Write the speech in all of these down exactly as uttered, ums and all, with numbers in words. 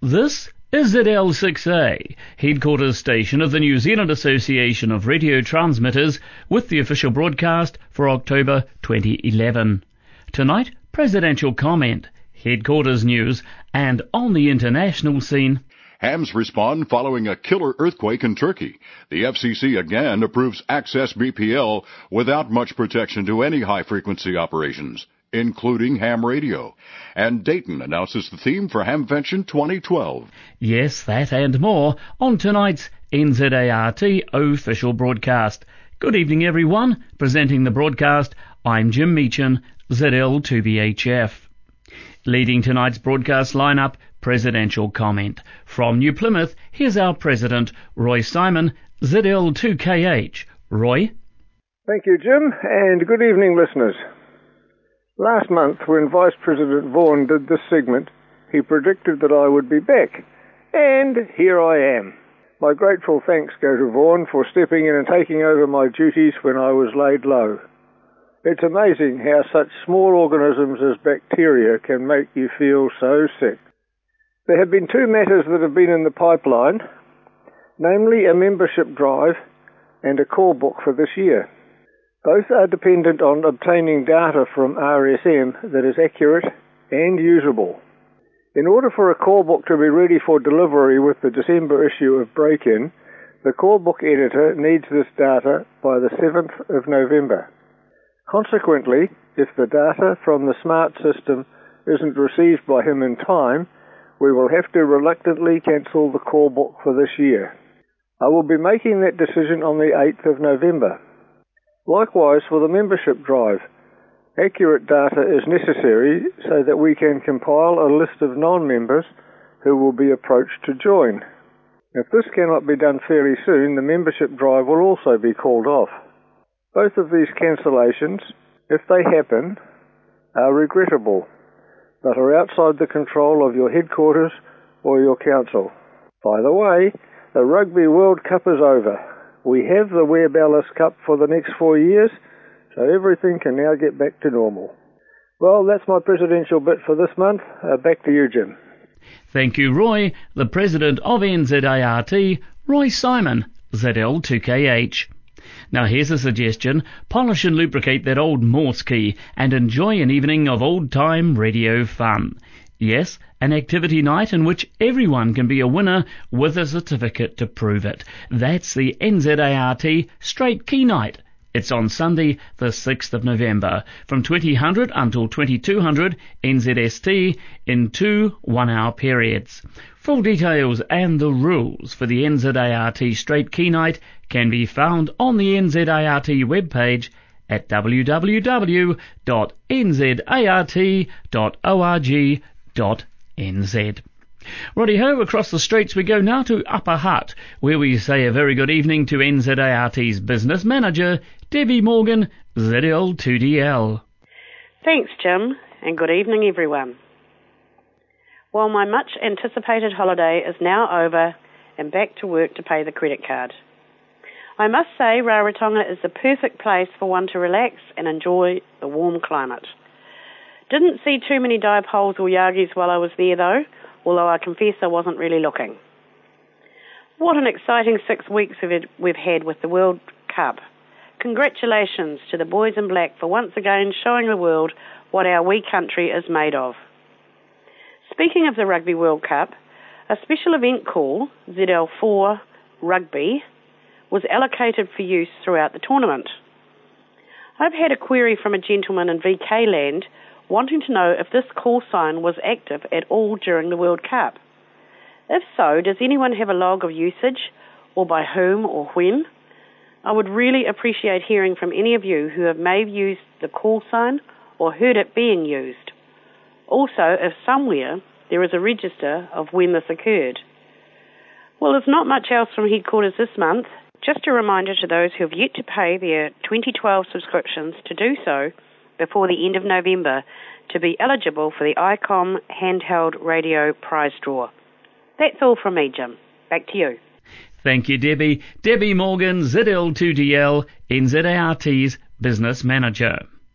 This is Z L six A, headquarters station of the New Zealand Association of Radio Transmitters, with the official broadcast for October twenty eleven. Tonight, presidential comment, headquarters news, and on the international scene, Hams respond following a killer earthquake in Turkey. The F C C again approves Access B P L without much protection to any high-frequency operations, including ham radio. And Dayton announces the theme for Hamvention twenty twelve. Yes, that and more on tonight's N Z A R T official broadcast. Good evening, everyone. Presenting the broadcast, I'm Jim Meechan, Z L two B H F. Leading tonight's broadcast lineup, presidential comment. From New Plymouth, here's our president, Roy Simon, Z L two K H. Roy? Thank you, Jim, and good evening, listeners. Last month, when Vice President Vaughan did this segment, he predicted that I would be back, and here I am. My grateful thanks go to Vaughan for stepping in and taking over my duties when I was laid low. It's amazing how such small organisms as bacteria can make you feel so sick. There have been two matters that have been in the pipeline, namely a membership drive and a call book for this year. Both are dependent on obtaining data from R S M that is accurate and usable. In order for a call book to be ready for delivery with the December issue of Break-In, the call book editor needs this data by the seventh of November. Consequently, if the data from the smart system isn't received by him in time, we will have to reluctantly cancel the call book for this year. I will be making that decision on the eighth of November. Likewise for the membership drive, accurate data is necessary so that we can compile a list of non-members who will be approached to join. If this cannot be done fairly soon, the membership drive will also be called off. Both of these cancellations, if they happen, are regrettable, but are outside the control of your headquarters or your council. By the way, the Rugby World Cup is over. We have the Webb Ellis Cup for the next four years, so everything can now get back to normal. Well, that's my presidential bit for this month. Uh, back to you, Jim. Thank you, Roy. The president of N Z A R T, Roy Simon, Z L two K H. Now here's a suggestion. Polish and lubricate that old Morse key and enjoy an evening of old-time radio fun. Yes, an activity night in which everyone can be a winner with a certificate to prove it. That's the N Z A R T Straight Key Night. It's on Sunday, the sixth of November, from twenty hundred until twenty-two hundred N Z S T in two one-hour periods. Full details and the rules for the N Z A R T Straight Key Night can be found on the N Z A R T webpage at w w w dot n z a r t dot org dot n z. Righty-ho, across the streets we go now to Upper Hutt, where we say a very good evening to N Z A R T's business manager, Debbie Morgan, Z L two D L. Thanks, Jim, and good evening, everyone. Well, my much-anticipated holiday is now over and back to work to pay the credit card. I must say Rarotonga is the perfect place for one to relax and enjoy the warm climate. Didn't see too many dive holes or yagis while I was there, though, although I confess I wasn't really looking. What an exciting six weeks we've had with the World Cup. Congratulations to the boys in black for once again showing the world what our wee country is made of. Speaking of the Rugby World Cup, a special event call, Z L four Rugby, was allocated for use throughout the tournament. I've had a query from a gentleman in V K land wanting to know if this call sign was active at all during the World Cup. If so, does anyone have a log of usage, or by whom or when? I would really appreciate hearing from any of you who have maybe used the call sign or heard it being used. Also, if somewhere there is a register of when this occurred. Well, there's not much else from headquarters this month. Just a reminder to those who have yet to pay their twenty twelve subscriptions to do so before the end of November to be eligible for the I COM handheld radio prize draw. That's all from me, Jim. Back to you. Thank you, Debbie. Debbie Morgan, Z L two D L, N Z A R T's business manager.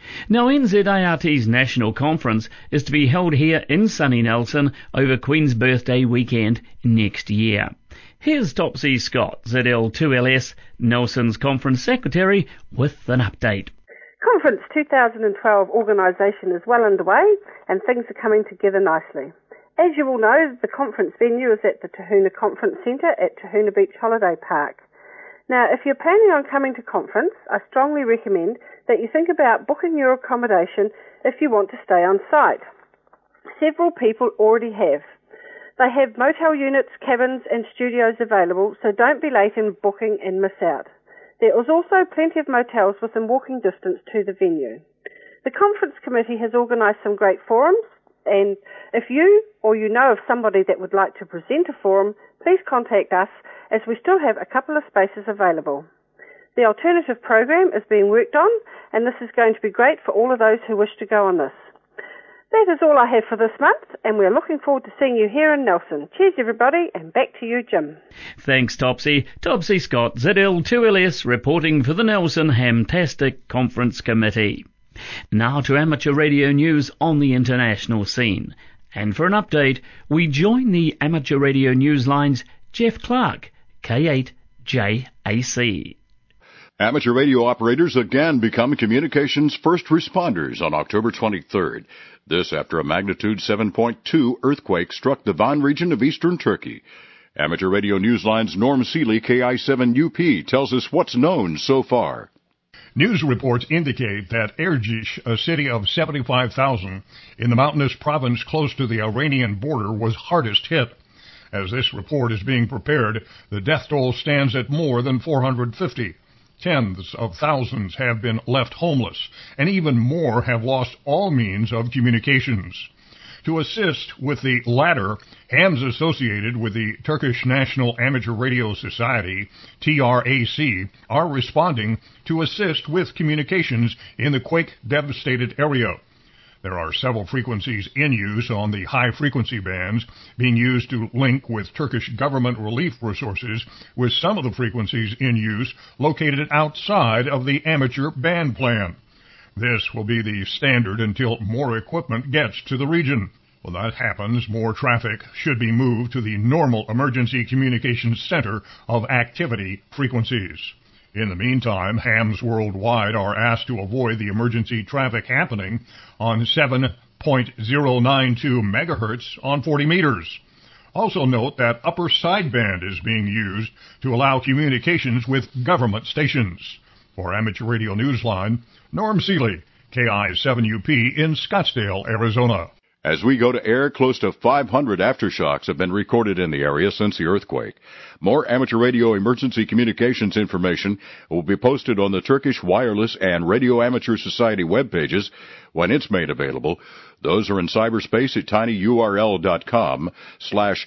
Now, N Z A R T's national conference is to be held here in sunny Nelson over Queen's Birthday weekend next year. Here's Topsy Scott, Z L two L S, Nelson's conference secretary, with an update. Conference twenty twelve organisation is well underway and things are coming together nicely. As you all know, the conference venue is at the Tahuna Conference Centre at Tahuna Beach Holiday Park. Now, if you're planning on coming to conference, I strongly recommend that you think about booking your accommodation if you want to stay on site. Several people already have. They have motel units, cabins and studios available, so don't be late in booking and miss out. There is also plenty of motels within walking distance to the venue. The conference committee has organised some great forums, and if you or you know of somebody that would like to present a forum, please contact us as we still have a couple of spaces available. The alternative program is being worked on, and this is going to be great for all of those who wish to go on this. That is all I have for this month, and we're looking forward to seeing you here in Nelson. Cheers, everybody, and back to you, Jim. Thanks, Topsy. Topsy Scott, Z L two L S, reporting for the Nelson Hamtastic Conference Committee. Now to amateur radio news on the international scene. And for an update, we join the amateur radio news line's Jeff Clark, K eight J A C. Amateur radio operators again become communications first responders on October twenty-third. This after a magnitude seven point two earthquake struck the Van region of eastern Turkey. Amateur Radio Newsline's Norm Seeley, K I seven U P, tells us what's known so far. News reports indicate that Erciş, a city of seventy-five thousand in the mountainous province close to the Iranian border, was hardest hit. As this report is being prepared, the death toll stands at more than four hundred fifty. Tens of thousands have been left homeless, and even more have lost all means of communications. To assist with the latter, hams associated with the Turkish National Amateur Radio Society, T R A C, are responding to assist with communications in the quake-devastated area. There are several frequencies in use on the high-frequency bands being used to link with Turkish government relief resources, with some of the frequencies in use located outside of the amateur band plan. This will be the standard until more equipment gets to the region. When that happens, more traffic should be moved to the normal emergency communications center of activity frequencies. In the meantime, hams worldwide are asked to avoid the emergency traffic happening on seven point zero nine two megahertz on forty meters. Also note that upper sideband is being used to allow communications with government stations. For Amateur Radio Newsline, Norm Seeley, K I seven U P in Scottsdale, Arizona. As we go to air, close to five hundred aftershocks have been recorded in the area since the earthquake. More amateur radio emergency communications information will be posted on the Turkish Wireless and Radio Amateur Society web pages when it's made available. Those are in cyberspace at tinyurl.com slash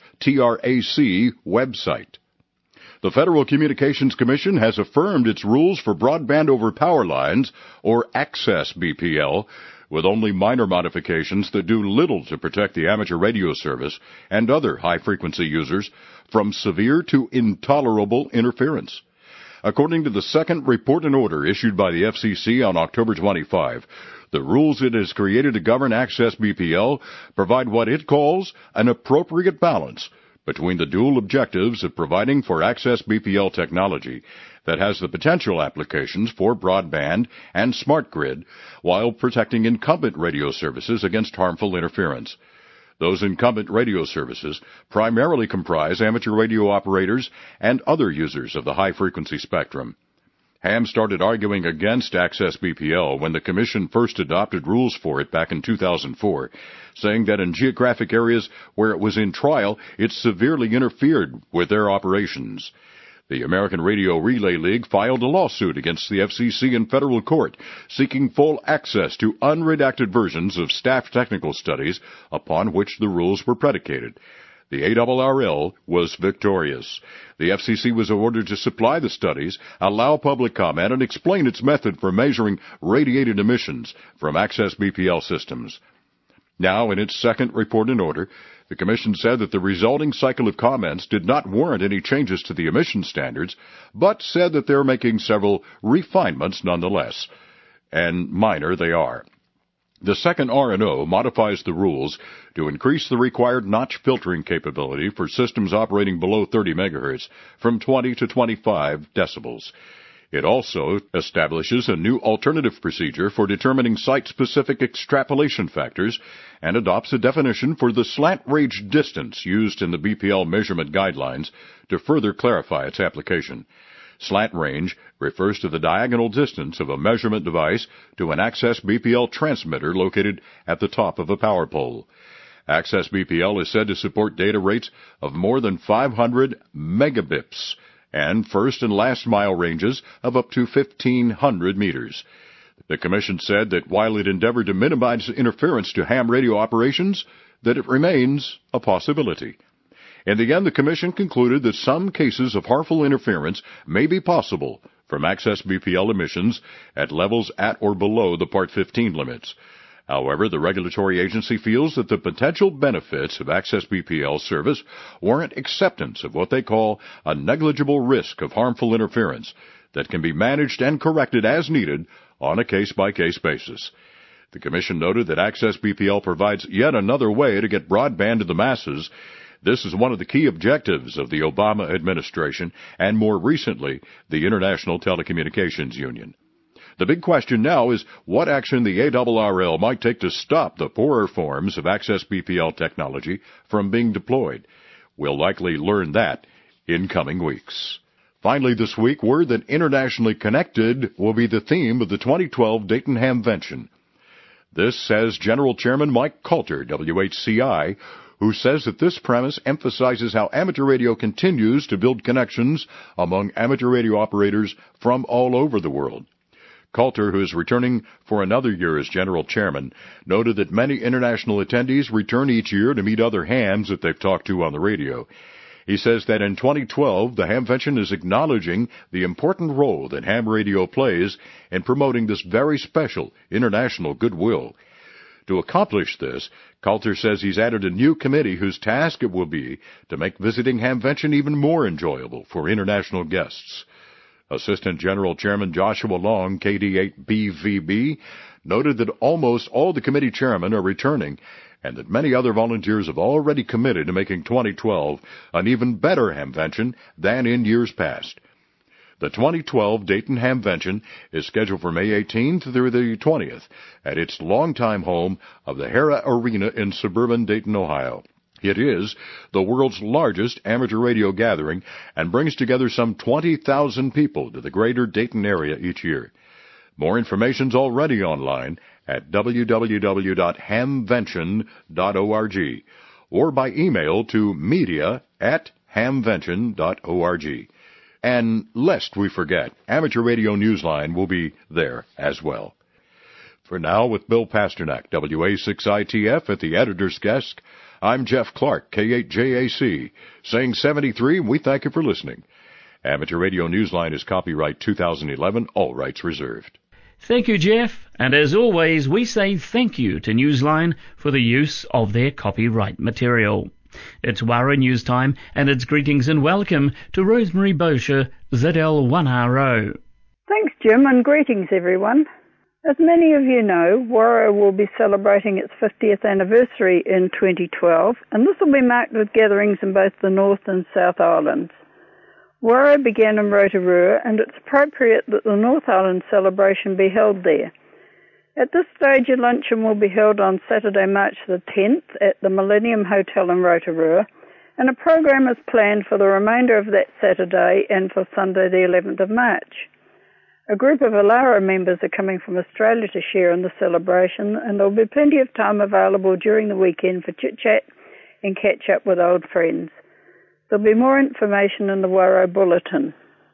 TRAC website. The Federal Communications Commission has affirmed its rules for broadband over power lines, or access B P L, with only minor modifications that do little to protect the amateur radio service and other high-frequency users from severe to intolerable interference. According to the second report and order issued by the F C C on October twenty-fifth, the rules it has created to govern access B P L provide what it calls an appropriate balance between the dual objectives of providing for access B P L technology that has the potential applications for broadband and smart grid, while protecting incumbent radio services against harmful interference. Those incumbent radio services primarily comprise amateur radio operators and other users of the high-frequency spectrum. Ham started arguing against access B P L when the Commission first adopted rules for it back in two thousand four, saying that in geographic areas where it was in trial, it severely interfered with their operations. The American Radio Relay League filed a lawsuit against the F C C in federal court, seeking full access to unredacted versions of staff technical studies upon which the rules were predicated. The A R R L was victorious. The F C C was ordered to supply the studies, allow public comment, and explain its method for measuring radiated emissions from access B P L systems. Now, in its second report and order, the Commission said that the resulting cycle of comments did not warrant any changes to the emission standards, but said that they're making several refinements nonetheless. and minor they are. The second R and O modifies the rules to increase the required notch filtering capability for systems operating below thirty megahertz from twenty to twenty-five decibels. It also establishes a new alternative procedure for determining site-specific extrapolation factors and adopts a definition for the slant range distance used in the B P L measurement guidelines to further clarify its application. Slant range refers to the diagonal distance of a measurement device to an Access B P L transmitter located at the top of a power pole. Access B P L is said to support data rates of more than five hundred megabits and first and last mile ranges of up to fifteen hundred meters. The Commission said that while it endeavored to minimize interference to ham radio operations, that it remains a possibility. In the end, the Commission concluded that some cases of harmful interference may be possible from Access B P L emissions at levels at or below the Part fifteen limits. However, the regulatory agency feels that the potential benefits of Access B P L service warrant acceptance of what they call a negligible risk of harmful interference that can be managed and corrected as needed on a case-by-case basis. The Commission noted that Access B P L provides yet another way to get broadband to the masses. This is one of the key objectives of the Obama administration and, more recently, the International Telecommunications Union. The big question now is what action the A R R L might take to stop the poorer forms of Access B P L technology from being deployed. We'll likely learn that in coming weeks. Finally this week, word that Internationally Connected will be the theme of the twenty twelve Dayton Hamvention. This says General Chairman Mike Coulter, W H C I, who says that this premise emphasizes how amateur radio continues to build connections among amateur radio operators from all over the world. Coulter, who is returning for another year as General Chairman, noted that many international attendees return each year to meet other hams that they've talked to on the radio. He says that in twenty twelve, the Hamvention is acknowledging the important role that ham radio plays in promoting this very special international goodwill. To accomplish this, Coulter says he's added a new committee whose task it will be to make visiting Hamvention even more enjoyable for international guests. Assistant General Chairman Joshua Long, K D eight B V B, noted that almost all the committee chairmen are returning and that many other volunteers have already committed to making twenty twelve an even better Hamvention than in years past. The twenty twelve Dayton Hamvention is scheduled for May eighteenth through the twentieth at its longtime home of the Hara Arena in suburban Dayton, Ohio. It is the world's largest amateur radio gathering and brings together some twenty thousand people to the greater Dayton area each year. More information's already online at w w w dot hamvention dot org or by email to media at hamvention dot org. And lest we forget, Amateur Radio Newsline will be there as well. For now, with Bill Pasternak, W A six I T F at the editor's desk, I'm Jeff Clark, K eight J A C, saying seventy-three, and we thank you for listening. Amateur Radio Newsline is copyright two thousand eleven, all rights reserved. Thank you, Jeff, and as always, we say thank you to Newsline for the use of their copyright material. It's Warra News Time, and it's greetings and welcome to Rosemary Bosher, Z L one R O. Thanks, Jim, and greetings, everyone. As many of you know, Warra will be celebrating its fiftieth anniversary in twenty twelve, and this will be marked with gatherings in both the North and South Islands. Warra began in Rotorua, and it's appropriate that the North Island celebration be held there. At this stage, a luncheon will be held on Saturday, March the tenth at the Millennium Hotel in Rotorua, and a program is planned for the remainder of that Saturday and for Sunday the eleventh of March. A group of Alara members are coming from Australia to share in the celebration, and there will be plenty of time available during the weekend for chit-chat and catch up with old friends. There'll be more information in the Warra Bulletin.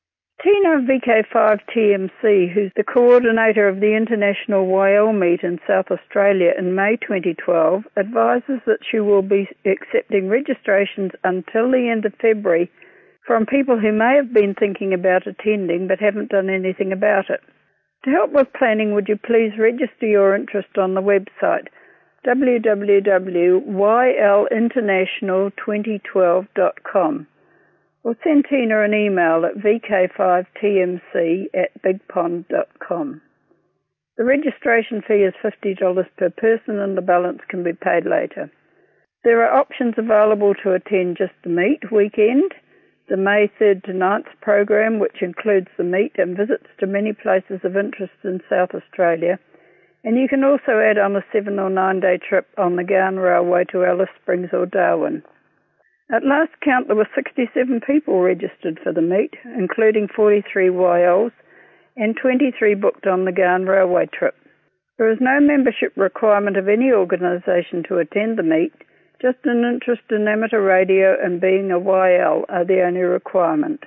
Tina of V K five T M C, who's the coordinator of the International Y L meet in South Australia in May twenty twelve, advises that she will be accepting registrations until the end of February from people who may have been thinking about attending but haven't done anything about it. To help with planning, would you please register your interest on the website w w w dot y l international twenty twelve dot com or send Tina an email at v k five t m c at big pond dot com. The registration fee is fifty dollars per person and the balance can be paid later. There are options available to attend just the meet weekend, the May third to ninth program, which includes the meet and visits to many places of interest in South Australia, and you can also add on a seven or nine day trip on the Gowan Railway to Alice Springs or Darwin. At last count, there were sixty-seven people registered for the meet, including forty-three Y Ls and twenty-three booked on the Gowan Railway trip. There is no membership requirement of any organisation to attend the meet, just an interest in amateur radio and being a Y L are the only requirement.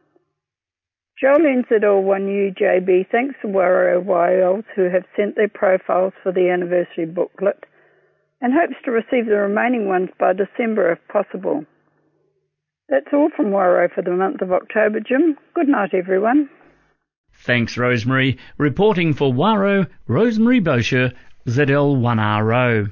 Joel N Z L one U J B thanks the Warrow Y Ls who have sent their profiles for the anniversary booklet and hopes to receive the remaining ones by December if possible. That's all from Warrow for the month of October, Jim. Good night, everyone. Thanks, Rosemary. Reporting for Warrow, Rosemary Bosher, Z L one R O.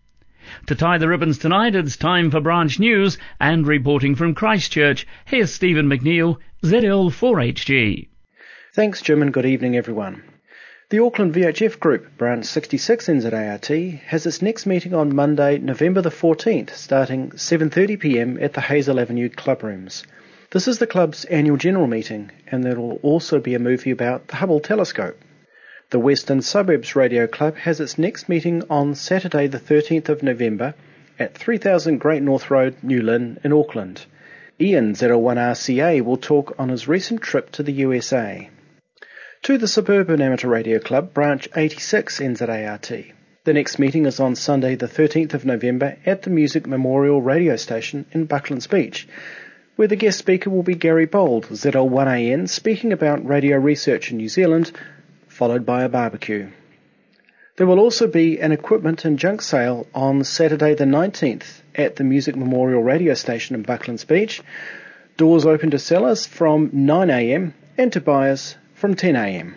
To tie the ribbons tonight, it's time for branch news, and reporting from Christchurch, here's Stephen McNeil, Z L four H G. Thanks, Jim, and good evening, everyone. The Auckland V H F Group, Branch sixty-six N Z A R T, has its next meeting on Monday, November the fourteenth, starting seven thirty p m at the Hazel Avenue Club Rooms. This is the club's annual general meeting, and there will also be a movie about the Hubble telescope. The Western Suburbs Radio Club has its next meeting on Saturday the thirteenth of November at three thousand Great North Road, New Lynn in Auckland. Ian, Z L one R C A, will talk on his recent trip to the U S A. To the Suburban Amateur Radio Club, Branch eighty-six N Z A R T. The next meeting is on Sunday the thirteenth of November at the Music Memorial Radio Station in Bucklands Beach, where the guest speaker will be Gary Bold, Z L one A N, speaking about radio research in New Zealand, followed by a barbecue. There will also be an equipment and junk sale on Saturday the nineteenth at the Music Memorial Radio Station in Bucklands Beach. Doors open to sellers from nine a m and to buyers from ten a m.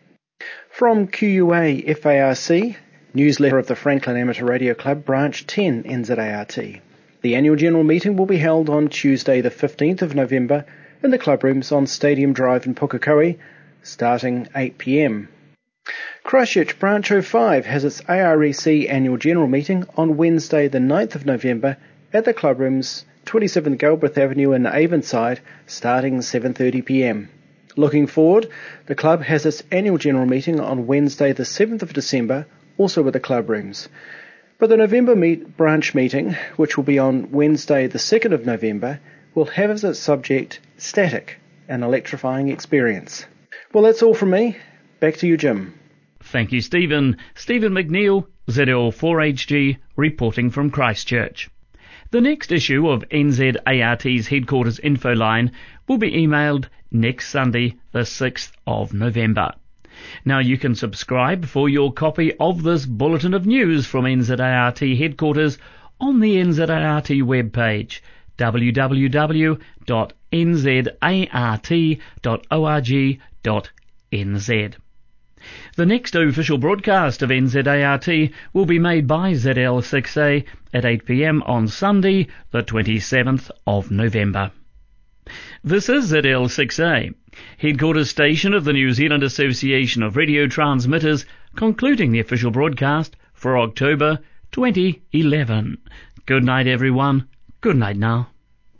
From Q U A F A R C, newsletter of the Franklin Amateur Radio Club, Branch ten N Z A R T. The annual general meeting will be held on Tuesday the fifteenth of November in the club rooms on Stadium Drive in Pukekohe, starting eight p m. Christchurch Branch oh five has its A R E C annual general meeting on Wednesday the ninth of November at the club rooms twenty-seven Galbraith Avenue in Avonside, starting seven thirty p m. Looking forward, the club has its annual general meeting on Wednesday the seventh of December, also at the club rooms. But the November meet branch meeting, which will be on Wednesday the second of November, will have as its subject static, an electrifying experience. Well, that's all from me. Back to you, Jim. Thank you, Stephen. Stephen McNeil, Z L four H G, reporting from Christchurch. The next issue of N Z A R T's Headquarters Info Line will be emailed next Sunday, the sixth of November. Now you can subscribe for your copy of this bulletin of news from N Z A R T Headquarters on the N Z A R T webpage, w w w dot n z a r t dot org dot n z. The next official broadcast of N Z A R T will be made by Z L six A at eight p m on Sunday, the twenty-seventh of November. This is Z L six A, headquarters station of the New Zealand Association of Radio Transmitters, concluding the official broadcast for October twenty eleven. Good night, everyone. Good night now.